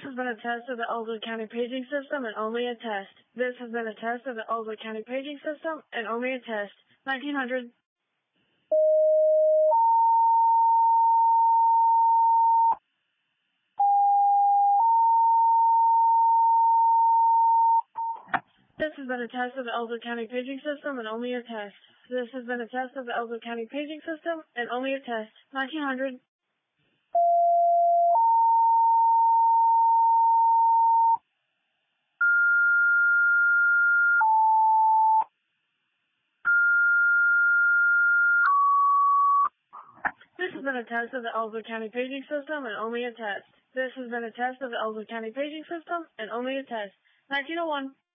has been a test of the Ellsworth County paging system and only a test. This has been a test of the Ellsworth County paging system and only a test. 1900. This has been a test of the Ellsworth County paging system and only a test. This has been a test of the Ellsworth County paging system and only a test. 1900. This has been a test of the Ellsworth County paging system and only a test. This has been a test of the Ellsworth County paging system and only a test. 1901.